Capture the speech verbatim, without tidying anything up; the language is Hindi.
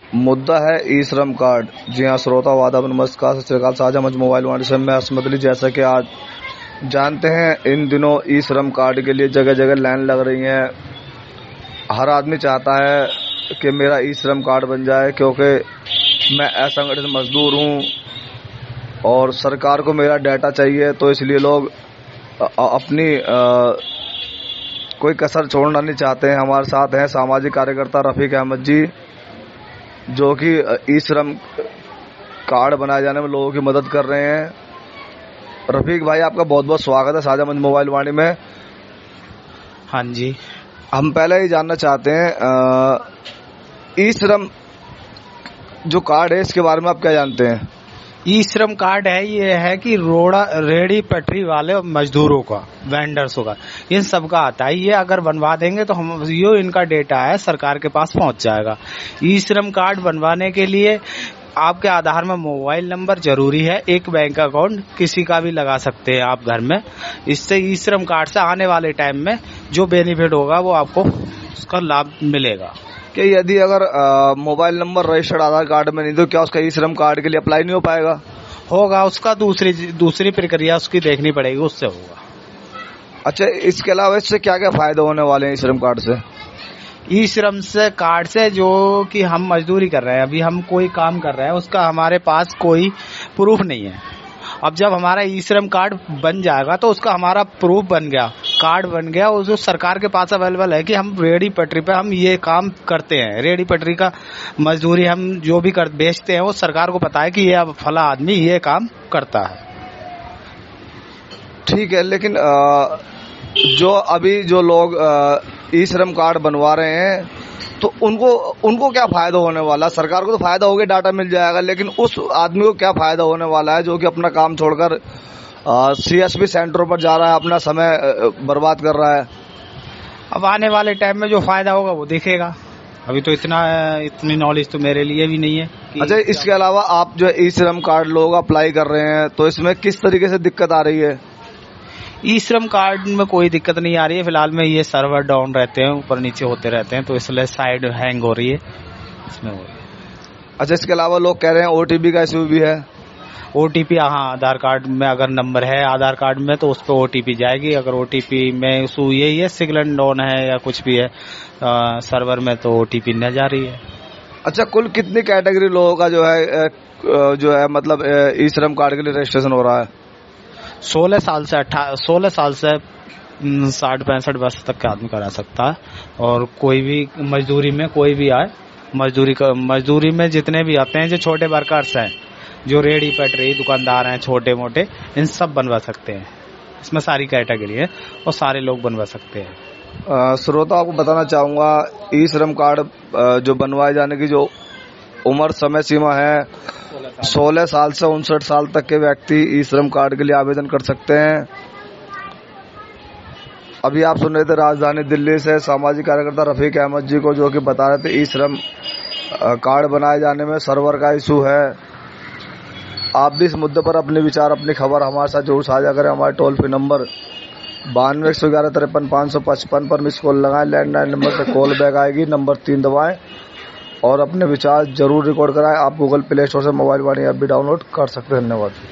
मुद्दा है ई श्रम कार्ड। जी हाँ श्रोता वादा नमस्कार, सत श्री अकाल। साझा मंच मोबाइल वाणी से मैं असमत अली। जैसा कि आज जानते हैं इन दिनों ई श्रम कार्ड के लिए जगह जगह लाइन लग रही है। हर आदमी चाहता है कि मेरा ई श्रम कार्ड बन जाए, क्योंकि मैं असंगठित मजदूर हूं और सरकार को मेरा डाटा चाहिए, तो इसलिए लोग अपनी आ, कोई कसर छोड़ना नहीं चाहते हैं। हमारे साथ हैं सामाजिक कार्यकर्ता रफीक अहमद जी, जो कि ई श्रम कार्ड बनाए जाने में लोगों की मदद कर रहे हैं। रफीक भाई, आपका बहुत बहुत स्वागत है साझा मंच मोबाइल वाणी में। हाँ जी, हम पहले ही जानना चाहते हैं ई श्रम जो कार्ड है इसके बारे में आप क्या जानते हैं? ई श्रम कार्ड है ये है कि रोड़ा रेडी पटरी वाले और मजदूरों का, वेंडर्सों का, इन सब का आता है। ये अगर बनवा देंगे तो हम यो इनका डेटा है सरकार के पास पहुंच जाएगा। ई श्रम कार्ड बनवाने के लिए आपके आधार में मोबाइल नंबर जरूरी है, एक बैंक अकाउंट किसी का भी लगा सकते हैं आप घर में। इससे ई श्रम कार्ड से आने वाले टाइम में जो बेनिफिट होगा वो आपको उसका लाभ मिलेगा। कि यदि अगर mobile number registered Aadhaar card में नहीं, तो क्या उसका ई श्रम कार्ड के लिए अप्लाई नहीं हो पाएगा? होगा, उसका दूसरी दूसरी प्रक्रिया उसकी देखनी पड़ेगी, उससे होगा। अच्छा, इसके अलावा इससे क्या क्या फायदे होने वाले हैं ई श्रम कार्ड से? ई श्रम से कार्ड से जो कि हम मजदूरी कर रहे हैं, अभी हम कोई काम कर रहे हैं, उसका हमारे पास कोई प्रूफ नहीं है। अब जब हमारा ई श्रम कार्ड बन जाएगा तो उसका हमारा प्रूफ बन गया, कार्ड बन गया, वो जो सरकार के पास अवेलेबल है कि हम रेडी पटरी पे हम ये काम करते हैं। रेडी पटरी का मजदूरी हम जो भी कर बेचते हैं वो सरकार को पता है कि ये अब फला आदमी ये काम करता है। ठीक है, लेकिन आ, जो अभी जो लोग ई श्रम कार्ड बनवा रहे हैं तो उनको उनको क्या फायदा होने वाला? सरकार को तो फायदा हो गया, डाटा मिल जाएगा, लेकिन उस आदमी को क्या फायदा होने वाला है जो कि अपना काम छोड़कर सीएसपी सेंटरों पर जा रहा है, अपना समय बर्बाद कर रहा है? अब आने वाले टाइम में जो फायदा होगा वो दिखेगा। अभी तो इतना इतनी नॉलेज तो मेरे लिए भी नहीं है। अच्छा, इसके अलावा आप जो ई श्रम कार्ड लोग अप्लाई कर रहे हैं तो इसमें किस तरीके से दिक्कत आ रही है? ई श्रम कार्ड में कोई दिक्कत नहीं आ रही है फिलहाल में। ये सर्वर डाउन रहते हैं, ऊपर नीचे होते रहते हैं, तो इसलिए साइड हैंग हो रही है इसमें हो रही है। अच्छा, इसके अलावा लोग कह रहे हैं ओटीपी का इशू भी है। ओटीपी, हाँ, आधार कार्ड में अगर नंबर है आधार कार्ड में तो उस पर ओटीपी जाएगी। अगर ओटीपी में इशू यही है, सिग्नल डाउन है या कुछ भी है आ, सर्वर में, तो ओटीपी न जा रही है। अच्छा, कुल कितनी कैटेगरी लोगों का जो है जो है मतलब ई श्रम कार्ड के लिए रजिस्ट्रेशन हो रहा है? सोलह साल से अट्ठा सोलह साल से साठ पैंसठ वर्ष तक का आदमी करा सकता है। और कोई भी मजदूरी में कोई भी आए, मजदूरी का मजदूरी में जितने भी आते हैं, जो छोटे वर्कर्स हैं, जो रेडी पटरी दुकानदार हैं छोटे मोटे, इन सब बनवा सकते हैं। इसमें सारी कैटेगरी है और सारे लोग बनवा सकते हैं। श्रोता आपको बताना चाहूंगा, ई श्रम कार्ड जो बनवाए जाने की जो उम्र समय सीमा है, सोलह साल से उनसठ साल तक के व्यक्ति ई श्रम कार्ड के लिए आवेदन कर सकते हैं। अभी आप सुन रहे थे राजधानी दिल्ली से सामाजिक कार्यकर्ता रफीक अहमद जी को, जो कि बता रहे थे ई श्रम कार्ड बनाए जाने में सर्वर का इशू है। आप भी इस मुद्दे पर अपने विचार, अपनी खबर हमारे साथ जरूर साझा करें। हमारे टोल फ्री नंबर बानवे एक सौ ग्यारह तिरपन पाँच सौ पचपन पर मिस कॉल लगाएं। लैंडलाइन नंबर से कॉल बैक आएगी, नंबर तीन दबाएं और अपने विचार जरूर रिकॉर्ड कराएं। आप गूगल प्ले स्टोर से मोबाइल वाणी ऐप भी डाउनलोड कर सकते हैं। धन्यवाद।